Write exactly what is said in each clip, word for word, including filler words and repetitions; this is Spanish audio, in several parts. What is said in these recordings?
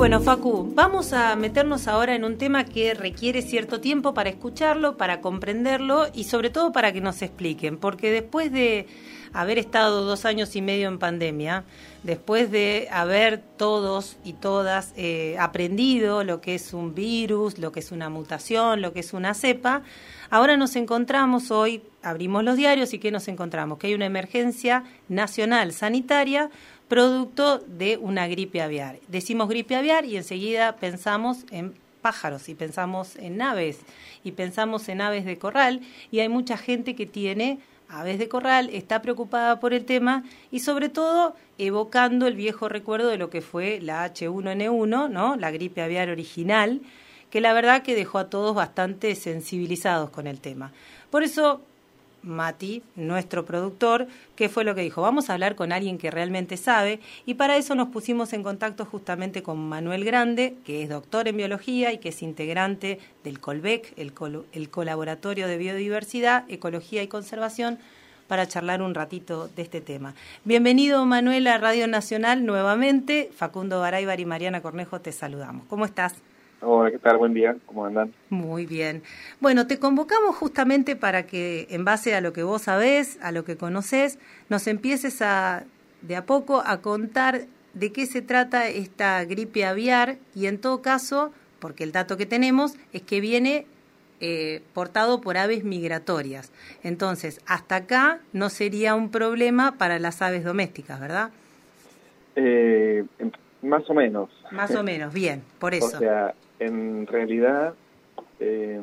Bueno, Facu, vamos a meternos ahora en un tema que requiere cierto tiempo para escucharlo, para comprenderlo y sobre todo para que nos expliquen, porque después de haber estado dos años y medio en pandemia, después de haber todos y todas eh, aprendido lo que es un virus, lo que es una mutación, lo que es una cepa, ahora nos encontramos hoy, abrimos los diarios y ¿qué nos encontramos? Que hay una emergencia nacional sanitaria producto de una gripe aviar. Decimos gripe aviar y enseguida pensamos en pájaros y pensamos en aves y pensamos en aves de corral y hay mucha gente que tiene aves de corral, está preocupada por el tema y sobre todo evocando el viejo recuerdo de lo que fue la hache uno ene uno, ¿no? La gripe aviar original, que la verdad que dejó a todos bastante sensibilizados con el tema. Por eso Mati, nuestro productor, ¿qué fue lo que dijo? Vamos a hablar con alguien que realmente sabe y para eso nos pusimos en contacto justamente con Manuel Grande, que es doctor en biología y que es integrante del Colbec, el, col- el Colaboratorio de Biodiversidad, Ecología y Conservación, para charlar un ratito de este tema. Bienvenido, Manuel, a Radio Nacional nuevamente. Facundo Baraybar y Mariana Cornejo te saludamos. ¿Cómo estás? Hola, ¿qué tal? Buen día, ¿cómo andan? Muy bien. Bueno, te convocamos justamente para que, en base a lo que vos sabés, a lo que conocés, nos empieces a, de a poco a contar de qué se trata esta gripe aviar y en todo caso, porque el dato que tenemos es que viene eh, portado por aves migratorias. Entonces, hasta acá no sería un problema para las aves domésticas, ¿verdad? Eh, más o menos. Más o menos, bien, por eso. O sea, en realidad, eh,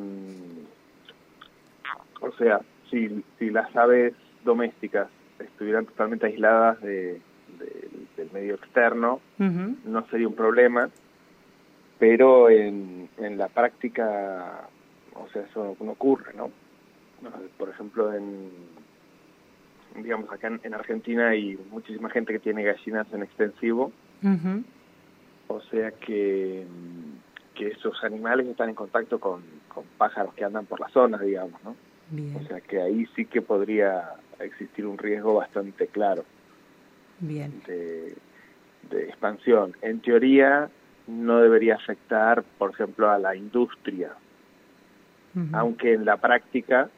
o sea, si, si las aves domésticas estuvieran totalmente aisladas de, de, del medio externo, uh-huh. no sería un problema, pero en, en la práctica, o sea, eso no ocurre, ¿no? Por ejemplo, en, digamos, acá en, en Argentina hay muchísima gente que tiene gallinas en extensivo, uh-huh. o sea que... que esos animales están en contacto con, con pájaros que andan por la zona, digamos, ¿no? Bien. O sea que ahí sí que podría existir un riesgo bastante claro. Bien. De, de expansión. En teoría no debería afectar, por ejemplo, a la industria, uh-huh. aunque en la práctica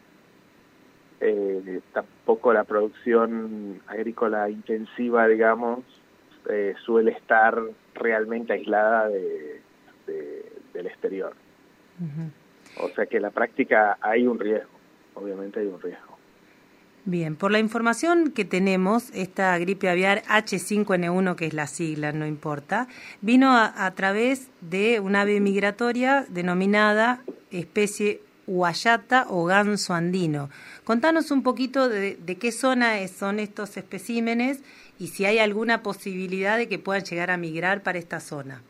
eh, tampoco la producción agrícola intensiva, digamos, eh, suele estar realmente aislada de De, del exterior. Uh-huh. O sea que en la práctica hay un riesgo, obviamente hay un riesgo. Bien, por la información que tenemos, esta gripe aviar hache cinco ene uno, que es la sigla, no importa, vino a, a través de una ave migratoria denominada especie huayata o ganso andino. Contanos un poquito de, de qué zona es, son estos especímenes y si hay alguna posibilidad de que puedan llegar a migrar para esta zona.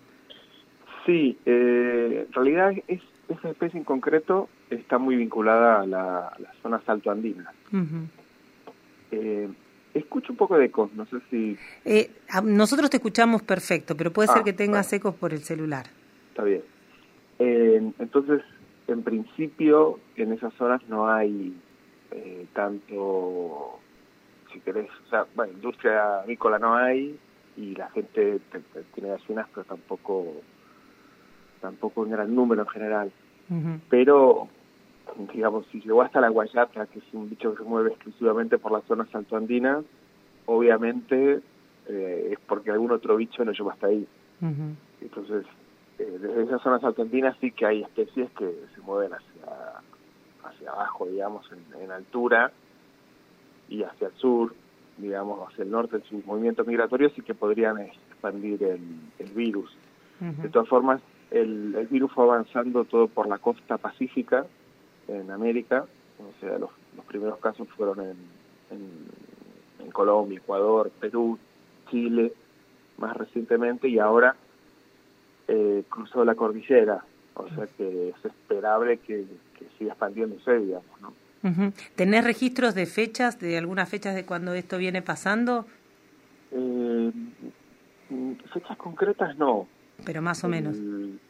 Sí, eh, en realidad es, esa especie en concreto está muy vinculada a la, a la zona saltoandina. Uh-huh. Eh, escucho un poco de ecos, no sé si... Eh, nosotros te escuchamos perfecto, pero puede ah, ser que tengas bueno. ecos por el celular. Está bien. Eh, entonces, en principio, en esas zonas no hay eh, tanto, si querés, o sea, bueno, industria agrícola no hay y la gente te, te, tiene gallinas, pero tampoco... tampoco un gran número en general, uh-huh. pero, digamos, si llegó hasta la guayata, que es un bicho que se mueve exclusivamente por las zonas saltoandinas, obviamente eh, es porque algún otro bicho no llegó hasta ahí. Uh-huh. Entonces, eh, desde esas zonas saltoandinas sí que hay especies que se mueven hacia, hacia abajo, digamos, en, en altura, y hacia el sur, digamos, hacia el norte, en su movimiento migratorio, sí que podrían expandir el, el virus. Uh-huh. De todas formas, El, el virus fue avanzando todo por la costa pacífica en América, o sea, los, los primeros casos fueron en, en, en Colombia, Ecuador, Perú, Chile, más recientemente, y ahora eh, cruzó la cordillera, o sea que es esperable que, que siga expandiéndose, digamos, ¿no? Uh-huh. ¿Tenés registros de fechas, de algunas fechas de cuando esto viene pasando? Eh, fechas concretas no. Pero más o el, menos.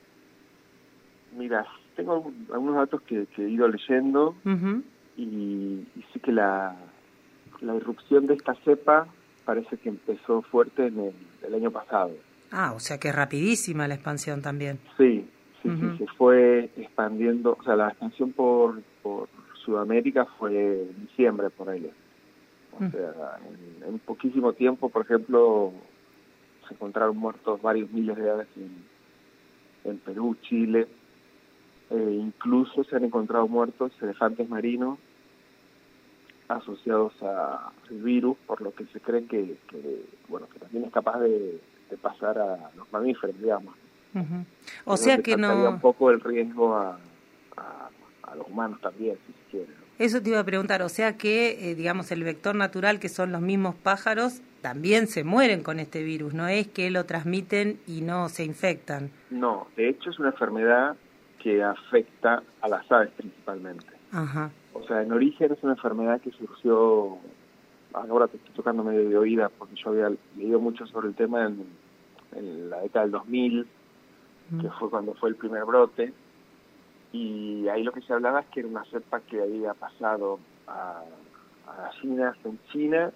Mira, tengo algunos datos que, que he ido leyendo uh-huh. y, y sí que la, la irrupción de esta cepa parece que empezó fuerte en el, el año pasado. Ah, o sea que es rapidísima la expansión también. Sí, sí, Uh-huh. sí, se fue expandiendo, o sea, la expansión por, por Sudamérica fue en diciembre por ahí. O uh-huh. sea, en, en poquísimo tiempo, por ejemplo, se encontraron muertos varios miles de aves en, en Perú, Chile, eh, incluso se han encontrado muertos elefantes marinos asociados a, al virus, por lo que se cree que, que bueno, que también es capaz de, de pasar a los mamíferos, digamos. Uh-huh. O Eso sea que no... un poco el riesgo a, a, a los humanos también, si se quiere, ¿no? Eso te iba a preguntar, o sea que, eh, digamos, el vector natural, que son los mismos pájaros, también se mueren con este virus, no es que lo transmiten y no se infectan. No, de hecho es una enfermedad que afecta a las aves principalmente. Ajá. O sea, en origen es una enfermedad que surgió, ahora te estoy tocando medio de oída, porque yo había leído mucho sobre el tema en, en la década del dos mil, mm. que fue cuando fue el primer brote, y ahí lo que se hablaba es que era una cepa que había pasado a, a gallinas en China,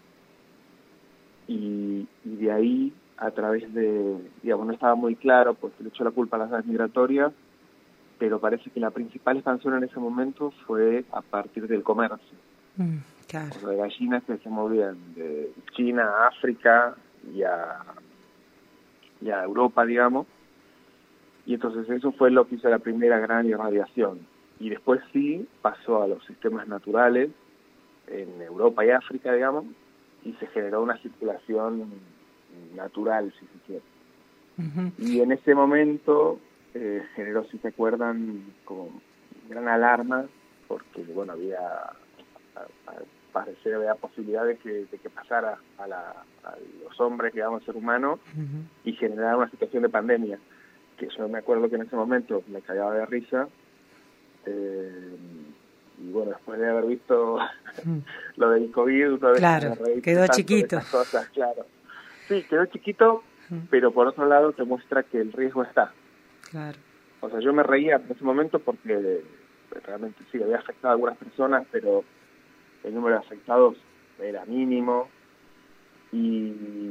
y, y de ahí, a través de, digamos, no estaba muy claro, porque le echó la culpa a las aves migratorias, pero parece que la principal expansión en ese momento fue a partir del comercio. Mm, claro. O sea, de gallinas que se movían de China a África y a, y a Europa, digamos. Y entonces eso fue lo que hizo la primera gran irradiación. Y después sí pasó a los sistemas naturales en Europa y África, digamos, y se generó una circulación natural, si se quiere. Uh-huh. Y en ese momento eh, generó, si se acuerdan, como gran alarma, porque, bueno, había, al parecer había posibilidad de que, de que pasara a, la, a los hombres, digamos, al ser humano, uh-huh. y generara una situación de pandemia, que yo me acuerdo que en ese momento me cagaba de risa, eh, y bueno, después de haber visto uh-huh. lo del COVID, una vez claro, quedó chiquito. Cosas, claro. Sí, quedó chiquito, pero por otro lado te muestra que el riesgo está. Claro. O sea, yo me reía en ese momento porque realmente sí, había afectado a algunas personas, pero el número de afectados era mínimo y,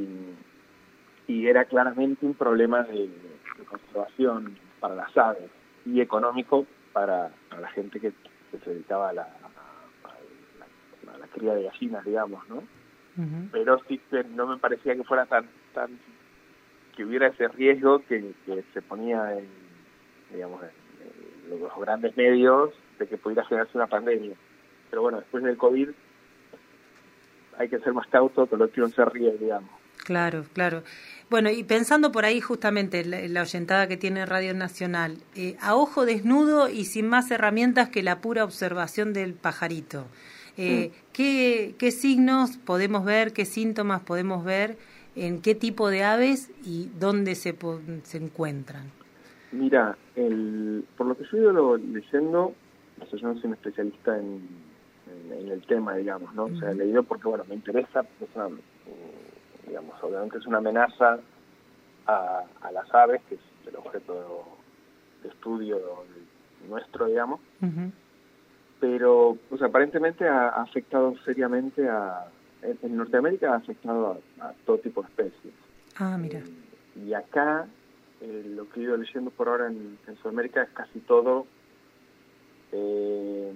y era claramente un problema de, de conservación para las aves y económico para, para la gente que, que se dedicaba a la, a, la, a la cría de gallinas, digamos, ¿no? Uh-huh. Pero sí que no me parecía que fuera tan tan que hubiera ese riesgo que, que se ponía en, digamos, en, en los grandes medios de que pudiera generarse una pandemia. Pero bueno, después del COVID hay que ser más cauto, que lo que uno se ríe, digamos. Claro, claro. Bueno, y pensando por ahí justamente la, la oyentada que tiene Radio Nacional, eh, a ojo desnudo y sin más herramientas que la pura observación del pajarito, eh, sí. ¿qué, ¿qué signos podemos ver, qué síntomas podemos ver, en qué tipo de aves y dónde se, se encuentran? Mira, el, por lo que yo he ido leyendo, o sea, yo no soy un especialista en, en, en el tema, digamos, ¿no? Uh-huh. O sea, he leído porque, bueno, me interesa, porque es una, digamos, obviamente es una amenaza a, a las aves, que es el objeto de estudio nuestro, digamos, uh-huh. pero, pues aparentemente ha, ha afectado seriamente a, en, en Norteamérica ha afectado a, a todo tipo de especies. Ah, mira. Eh, y acá, eh, lo que he ido leyendo por ahora en, en Sudamérica es casi todo eh,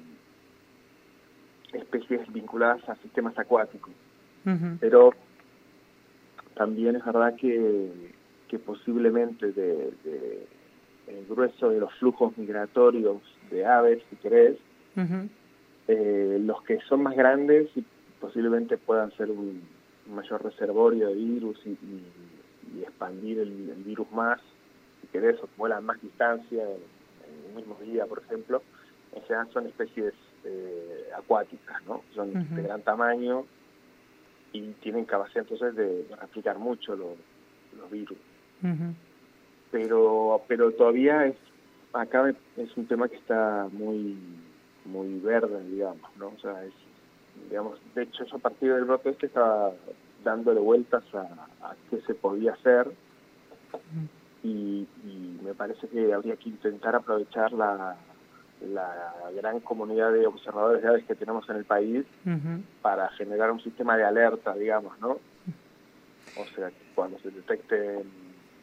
especies vinculadas a sistemas acuáticos. Uh-huh. Pero también es verdad que, que posiblemente de, de, el grueso de los flujos migratorios de aves, si querés, uh-huh. eh, los que son más grandes y posiblemente puedan ser un, un mayor reservorio de virus y, y, y expandir el, el virus más, si querés, o vuelan más distancia en, en el mismo día, por ejemplo, en general son especies eh, acuáticas, ¿no? Son uh-huh. de gran tamaño y tienen capacidad entonces de, de replicar mucho lo, los virus. Uh-huh. Pero pero todavía es acá es un tema que está muy muy verde, digamos, ¿no? O sea, es, digamos, de hecho yo a partir del brote este estaba dándole vueltas a, a qué se podía hacer uh-huh. y, y me parece que habría que intentar aprovechar la la gran comunidad de observadores de aves que tenemos en el país uh-huh. para generar un sistema de alerta, digamos, ¿no? O sea, que cuando se detecten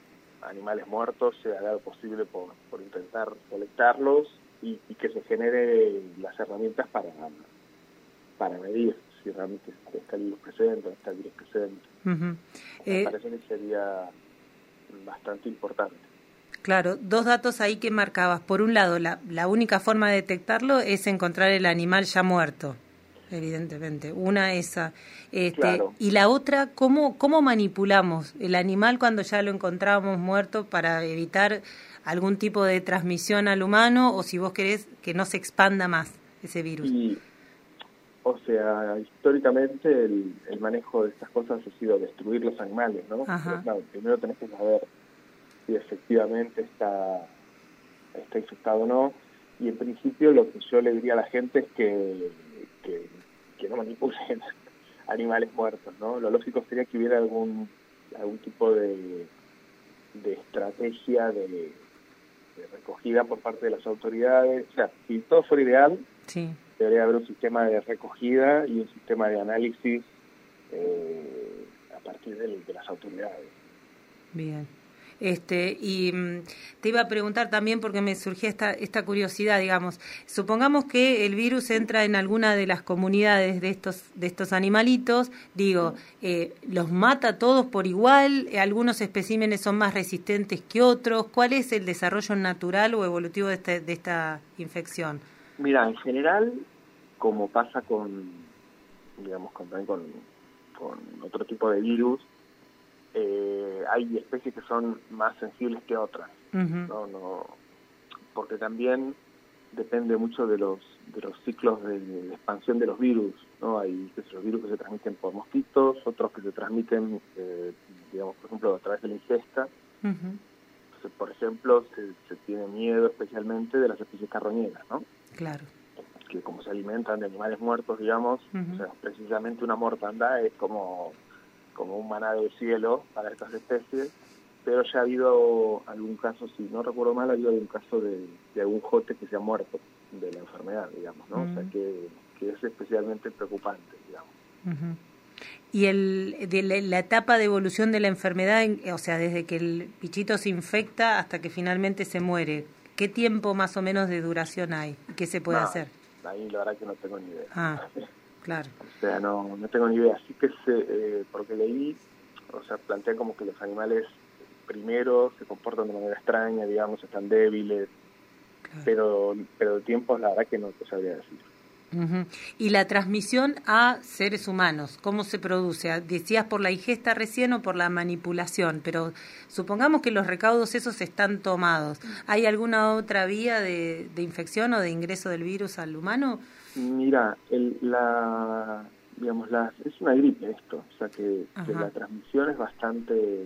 animales muertos se haga lo posible por, por intentar colectarlos y, y que se genere las herramientas para, para medir si realmente está el virus presente o no está el virus presente. Uh-huh. Me eh, parece que sería bastante importante. Claro, dos datos ahí que marcabas. Por un lado, la, la única forma de detectarlo es encontrar el animal ya muerto, evidentemente. Una esa. Este, claro. Y la otra, ¿cómo, ¿cómo manipulamos el animal cuando ya lo encontramos muerto para evitar algún tipo de transmisión al humano o si vos querés que no se expanda más ese virus? Y, o sea, históricamente el, el manejo de estas cosas ha sido destruir los animales, ¿no? Pero claro, primero tenés que saber si efectivamente está, está infectado o no, y en principio lo que yo le diría a la gente es que, que, que no manipulen animales muertos, ¿no? Lo lógico sería que hubiera algún, algún tipo de, de estrategia de, de recogida por parte de las autoridades. O sea, si todo fuera ideal, sí. debería haber un sistema de recogida y un sistema de análisis eh, a partir de, de las autoridades. Bien. Este, y mmm, te iba a preguntar también porque me surgía esta, esta curiosidad, digamos, supongamos que el virus entra en alguna de las comunidades de estos, de estos animalitos, digo, eh, ¿los mata todos por igual? ¿Algunos especímenes son más resistentes que otros? ¿Cuál es el desarrollo natural o evolutivo de, este, de esta infección? Mira, en general, como pasa con, digamos, con, con, con otro tipo de virus, Eh, hay especies que son más sensibles que otras, uh-huh. no, no, porque también depende mucho de los de los ciclos de, de expansión de los virus, no hay los virus que se transmiten por mosquitos, otros que se transmiten, eh, digamos, por ejemplo, a través de la ingesta. Uh-huh. Entonces, por ejemplo, se, se tiene miedo especialmente de las especies carroñeras, ¿no? Claro. Que como se alimentan de animales muertos, digamos, uh-huh. o sea, precisamente una mortandad es como como un maná del cielo para estas especies, pero ya ha habido algún caso, si no recuerdo mal, ha habido algún caso de, de algún jote que se ha muerto de la enfermedad, digamos, ¿no? Uh-huh. O sea, que, que es especialmente preocupante, digamos. Uh-huh. Y el, de la, la etapa de evolución de la enfermedad, o sea, desde que el bichito se infecta hasta que finalmente se muere, ¿qué tiempo más o menos de duración hay? ¿Qué se puede no, hacer? Ahí la verdad que no tengo ni idea. Ah. Claro. O sea, no, no tengo ni idea. Así que, se, eh, porque leí, o sea, plantean como que los animales primero se comportan de manera extraña, digamos, están débiles, claro. pero pero el tiempo, la verdad que no te sabría decir. Uh-huh. Y la transmisión a seres humanos, ¿cómo se produce? Decías por la ingesta recién o por la manipulación, pero supongamos que los recaudos esos están tomados. ¿Hay alguna otra vía de, de infección o de ingreso del virus al humano? Mira, el, la, digamos, la, es una gripe esto, o sea que, que la transmisión es bastante,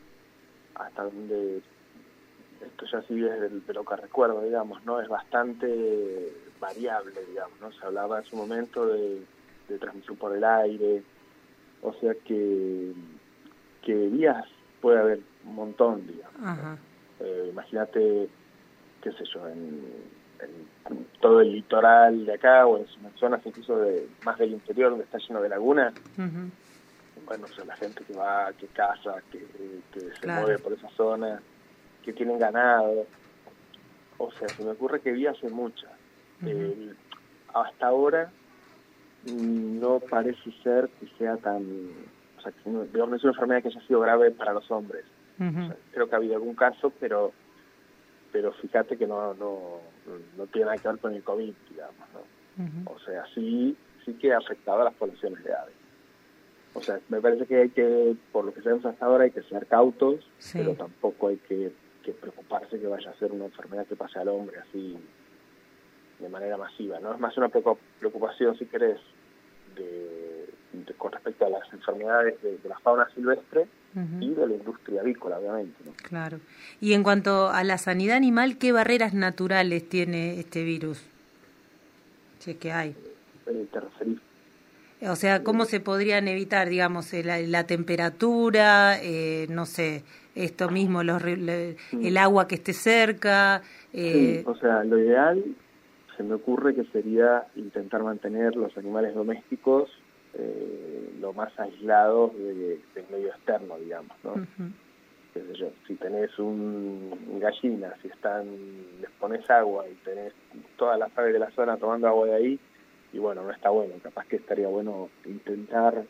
hasta donde, esto ya sí desde de lo que recuerdo, digamos, ¿no? Es bastante variable, digamos, ¿no? Se hablaba en su momento de, de transmisión por el aire, o sea que, que vías puede haber un montón, digamos. ¿no? Eh, imagínate, qué sé yo, en... en todo el litoral de acá o en zonas incluso de más del interior donde está lleno de lagunas, uh-huh. bueno, o sea, la gente que va, que caza, que, que se claro. mueve por esa zona, que tienen ganado, o sea, se me ocurre que vías hay muchas. Uh-huh. Eh, hasta ahora no parece ser que sea tan, o sea, que no, digamos, no es una enfermedad que haya sido grave para los hombres. Uh-huh. O sea, creo que ha habido algún caso, pero pero fíjate que no no no tiene nada que ver con el COVID, digamos, ¿no? Uh-huh. O sea, sí sí que ha afectado a las poblaciones de aves. O sea, me parece que hay que, por lo que sabemos hasta ahora, hay que ser cautos, sí. pero tampoco hay que, que preocuparse que vaya a ser una enfermedad que pase al hombre así de manera masiva, ¿no? Es más una preocupación, si querés, de, de, con respecto a las enfermedades de, de la fauna silvestre, uh-huh. y de la industria avícola, obviamente, ¿no? Claro. Y en cuanto a la sanidad animal, ¿qué barreras naturales tiene este virus? Si es que hay. Eh, ¿Te referís? O sea, ¿cómo eh, se podrían evitar, digamos, la, la temperatura, eh, no sé, esto mismo, los, le, sí. el agua que esté cerca? Eh... Sí, o sea, lo ideal, se me ocurre que sería intentar mantener los animales domésticos eh, lo más aislados de, del medio externo, digamos, ¿no? Uh-huh. qué sé yo, si tenés un gallina, si están, les pones agua y tenés todas las aves de la zona tomando agua de ahí, y bueno, no está bueno, capaz que estaría bueno intentar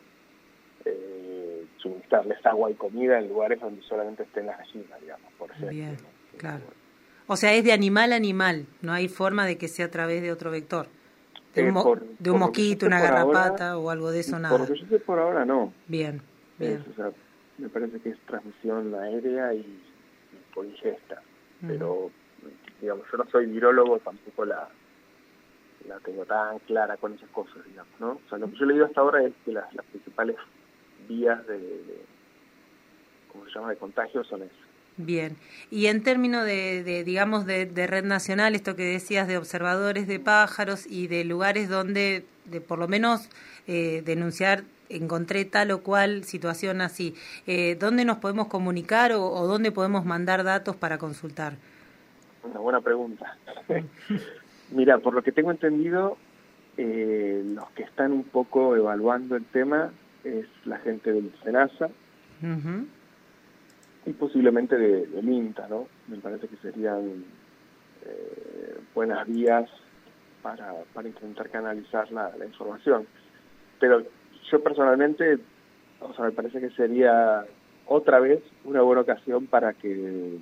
eh, suministrarles agua y comida en lugares donde solamente estén las gallinas, digamos, por ejemplo. Bien, ¿no? claro. O sea, es de animal a animal, no hay forma de que sea a través de otro vector. De un, Eh, mo por, de un mosquito, una garrapata ahora, o algo de eso, nada. Por lo que yo sé por ahora no. Bien, bien. Es, o sea, me parece que es transmisión aérea y, y por ingesta. Uh-huh. Pero, digamos, yo no soy virólogo, tampoco la, la tengo tan clara con esas cosas, digamos, ¿no? O sea, lo que yo he leído hasta ahora es que las, las principales vías de, de, ¿cómo se llama?, de contagio son esas. Bien, y en términos de, de digamos, de, de red nacional, esto que decías de observadores de pájaros y de lugares donde, de por lo menos, eh, denunciar, encontré tal o cual situación así, eh, ¿dónde nos podemos comunicar o, o dónde podemos mandar datos para consultar? Una buena pregunta. Mira, por lo que tengo entendido, eh, los que están un poco evaluando el tema es la gente del SENASA, uh-huh. y posiblemente de, del INTA, ¿no? Me parece que serían eh, buenas vías para, para intentar canalizar la, la información. Pero yo personalmente, o sea, me parece que sería otra vez una buena ocasión para que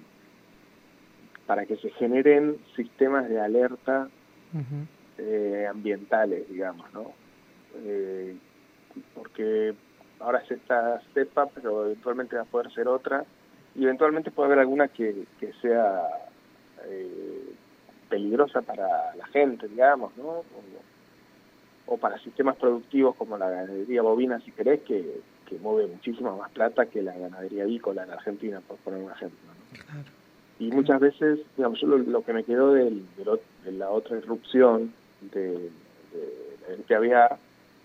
para que se generen sistemas de alerta uh-huh. eh, ambientales, digamos, ¿no? Eh, porque ahora es esta cepa, pero eventualmente va a poder ser otra, y eventualmente puede haber alguna que, que sea eh, peligrosa para la gente, digamos, ¿no? O, o para sistemas productivos como la ganadería bovina, si querés, que, que mueve muchísima más plata que la ganadería avícola en Argentina, por poner un ejemplo, ¿no? Claro. Y muchas veces, digamos, yo lo, lo que me quedó del, del, de la otra irrupción de, de, de que había,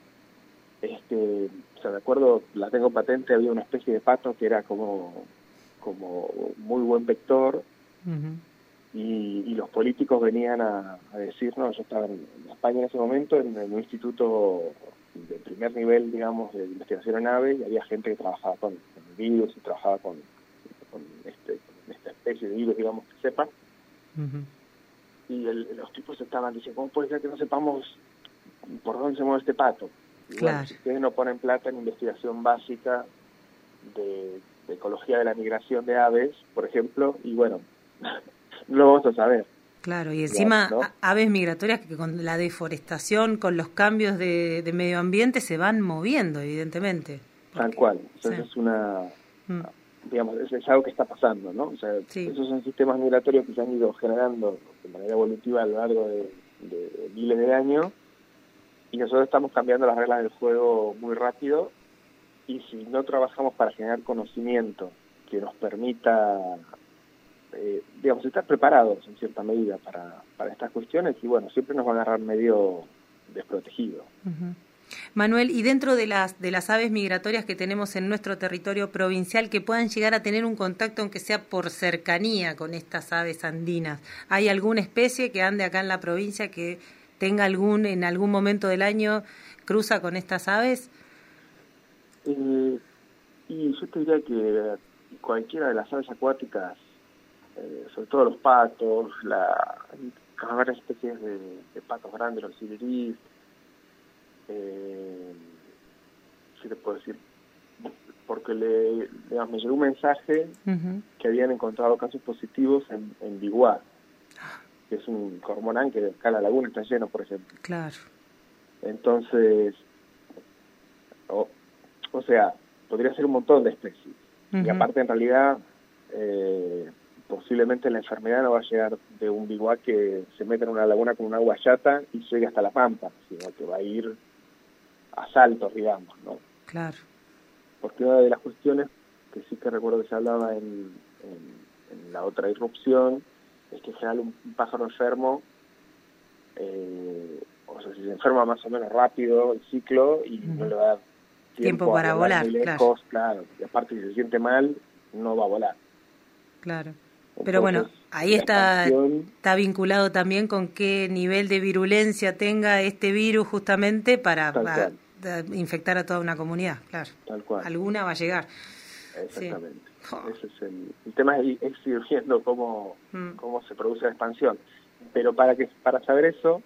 este, o sea, de acuerdo, la tengo patente, había una especie de pato que era como como muy buen vector, uh-huh. y, y los políticos venían a, a decirnos, yo estaba en, en España en ese momento, en, en un instituto de primer nivel, digamos, de investigación en aves, y había gente que trabajaba con, con virus y trabajaba con, con, este, con esta especie de virus, digamos, que sepa, uh-huh. y el, los tipos estaban diciendo, ¿cómo puede ser que no sepamos por dónde se mueve este pato? Y claro. Bueno, si ustedes no ponen plata en investigación básica de de ecología de la migración de aves, por ejemplo, y bueno, no lo vamos a saber. Claro, y encima ¿no? aves migratorias que con la deforestación, con los cambios de, de medio ambiente se van moviendo, evidentemente. Porque, tal cual, entonces sí. es una, mm. digamos, es, es algo que está pasando, ¿no? O sea, sí. esos son sistemas migratorios que se han ido generando de manera evolutiva a lo largo de, de, de miles de años, y nosotros estamos cambiando las reglas del juego muy rápido. Y si no trabajamos para generar conocimiento que nos permita, eh, digamos, estar preparados en cierta medida para, para estas cuestiones, y bueno, siempre nos va a agarrar medio desprotegido. Uh-huh. Manuel, y dentro de las de las aves migratorias que tenemos en nuestro territorio provincial, que puedan llegar a tener un contacto, aunque sea por cercanía, con estas aves andinas, ¿hay alguna especie que ande acá en la provincia que tenga algún, en algún momento del año, cruza con estas aves? Eh, y yo te diría que cualquiera de las aves acuáticas, eh, sobre todo los patos, la, hay varias especies de, de patos grandes, los siriris, eh, ¿qué te puedo decir? Porque le, digamos, me llegó un mensaje uh-huh. que habían encontrado casos positivos en, en biguá, que es un cormorán que acá en la laguna está lleno, por ejemplo. Claro. Entonces, oh, o sea, podría ser un montón de especies. Uh-huh. Y aparte, en realidad, eh, posiblemente la enfermedad no va a llegar de un biguá que se mete en una laguna con una guayata y llegue hasta la pampa, sino que va a ir a saltos, digamos, ¿no? Claro. Porque una de las cuestiones que sí que recuerdo que se hablaba en, en, en la otra irrupción es que en general un, un pájaro enfermo, eh, o sea, si se enferma más o menos rápido el ciclo y uh-huh. no le va a dar tiempo, tiempo para volar, muy lejos, claro. claro. Y aparte, si se siente mal, no va a volar. Claro. Entonces, pero bueno, ahí está, expansión... está vinculado también con qué nivel de virulencia tenga este virus justamente para, para infectar a toda una comunidad, claro. Tal cual. Alguna va a llegar. exactamente. Sí. Oh. Ese es el, el tema es, es ir viendo cómo, mm. cómo se produce la expansión. Pero para que para saber eso,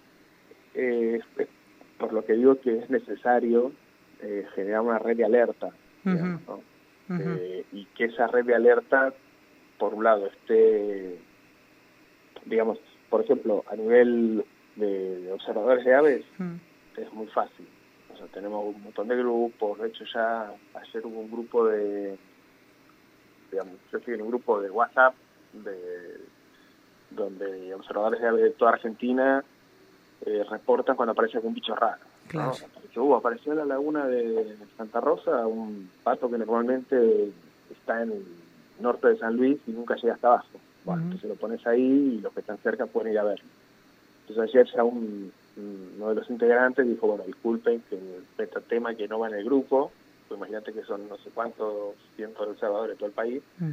eh, es, por lo que digo que es necesario eh, generar una red de alerta, digamos, uh-huh. ¿no? Uh-huh. eh, y que esa red de alerta, por un lado, esté, digamos, por ejemplo, a nivel de, de observadores de aves, uh-huh. es muy fácil. O sea, tenemos un montón de grupos. De hecho, ya ayer hubo un grupo de, digamos, yo estoy en un grupo de WhatsApp de donde observadores de aves de toda Argentina eh, reportan cuando aparece algún bicho raro. Claro. ¿No? Apareció, uh, apareció en la laguna de Santa Rosa un pato que normalmente está en el norte de San Luis y nunca llega hasta abajo. Bueno, uh-huh. entonces lo pones ahí y los que están cerca pueden ir a verlo. Entonces ayer ya un, uno de los integrantes dijo, bueno, disculpen que este tema que no va en el grupo, pues imagínate que son no sé cuántos cientos de observadores de todo el país, uh-huh.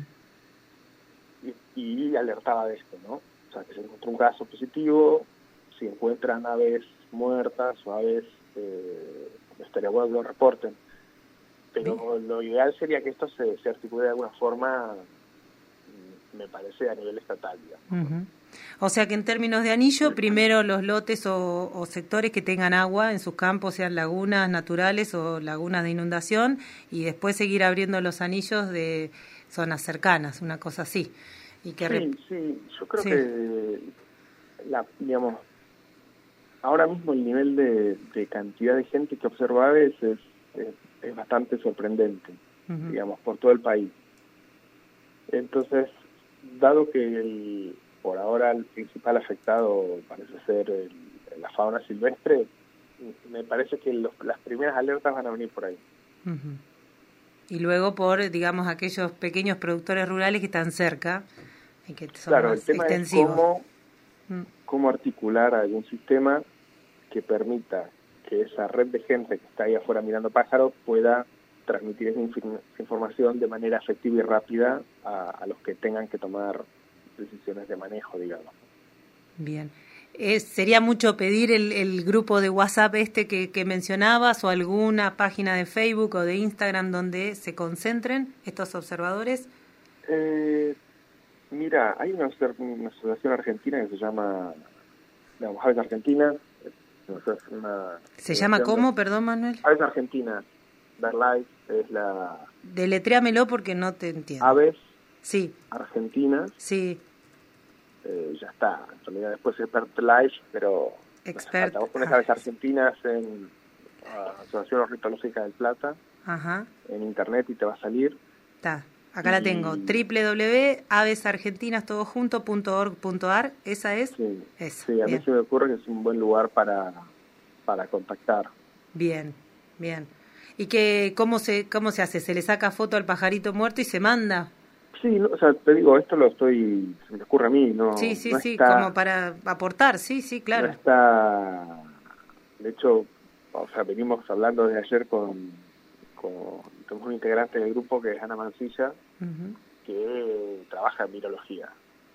y, y alertaba de esto, ¿no? O sea, que se encontró un caso positivo, si encuentran aves muertas o aves, eh, estaría bueno que lo reporten. Pero sí. Lo ideal sería que esto se, se articule de alguna forma, me parece, a nivel estatal, digamos. Uh-huh. O sea que en términos de anillo, primero los lotes o, o sectores que tengan agua en sus campos, sean lagunas naturales o lagunas de inundación, y después seguir abriendo los anillos de zonas cercanas, una cosa así. Y que sí, rep- sí, yo creo sí. que, la, digamos, ahora mismo el nivel de, de cantidad de gente que observa aves es, es, es bastante sorprendente, uh-huh. digamos, por todo el país. Entonces, dado que el, por ahora el principal afectado parece ser el, la fauna silvestre, me parece que los, las primeras alertas van a venir por ahí. Uh-huh. Y luego por, digamos, aquellos pequeños productores rurales que están cerca y que son claro, más el tema extensivos. Es cómo, mm. cómo articular algún sistema que permita que esa red de gente que está ahí afuera mirando pájaros pueda transmitir esa inf- información de manera efectiva y rápida a, a los que tengan que tomar decisiones de manejo, digamos. Bien. Eh, ¿Sería mucho pedir el, el grupo de WhatsApp este que, que mencionabas o alguna página de Facebook o de Instagram donde se concentren estos observadores? Eh, mira, hay una, una asociación argentina que se llama, digamos, Aves Argentinas. Una ¿Se llama cómo, perdón, Manuel? Aves Argentinas, BirdLife es la... Deletréamelo porque no te entiendo. Aves sí. Argentinas. Sí. Eh, ya está, en realidad después es BirdLife, pero Expert. No vos pones Aves Argentinas en uh, Asociación Ornitológica del Plata, Ajá. en internet y te va a salir. Está, acá y... la tengo, doble u doble u doble u punto aves argentinas todo junto punto org punto a r, ¿esa es? Sí, Esa. sí, a bien. mí se me ocurre que es un buen lugar para, para contactar. Bien, bien. ¿Y que cómo se cómo se hace? ¿Se le saca foto al pajarito muerto y se manda? Sí, no, o sea, te digo, esto lo estoy, se me ocurre a mí, ¿no? Sí, sí, no sí, está, como para aportar, sí, sí, claro. No está, de hecho, o sea, venimos hablando desde ayer con, con tenemos un integrante del grupo que es Ana Mancilla, uh-huh. que trabaja en virología.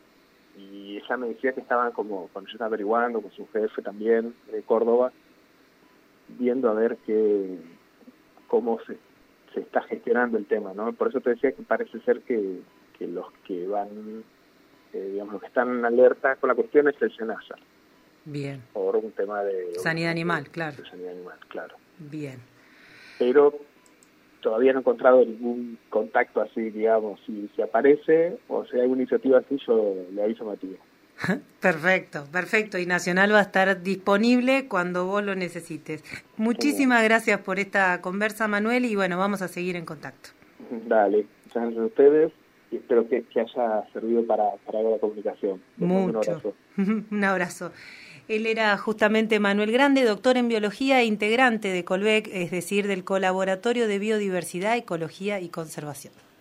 Y ella me decía que estaban como, cuando yo estaba averiguando, con su jefe también, de Córdoba, viendo a ver qué, cómo se se está gestionando el tema, ¿no? Por eso te decía que parece ser que, que los que van, eh, digamos, los que están en alerta con la cuestión es el SENASA. Bien. Por un tema de... Sanidad un, animal, de, claro. De sanidad animal, claro. Bien. Pero todavía no he encontrado ningún contacto así, digamos, si, si aparece o si hay alguna iniciativa así, yo le aviso a Matías. Perfecto, perfecto. Y Nacional va a estar disponible cuando vos lo necesites. Muchísimas gracias por esta conversa, Manuel, y bueno, vamos a seguir en contacto. Dale, muchas gracias a ustedes y espero que, que haya servido para, para la comunicación. Les Mucho. Un abrazo. Un abrazo. Él era justamente Manuel Grande, doctor en biología e integrante de Colbec, es decir, del Colaboratorio de Biodiversidad, Ecología y Conservación.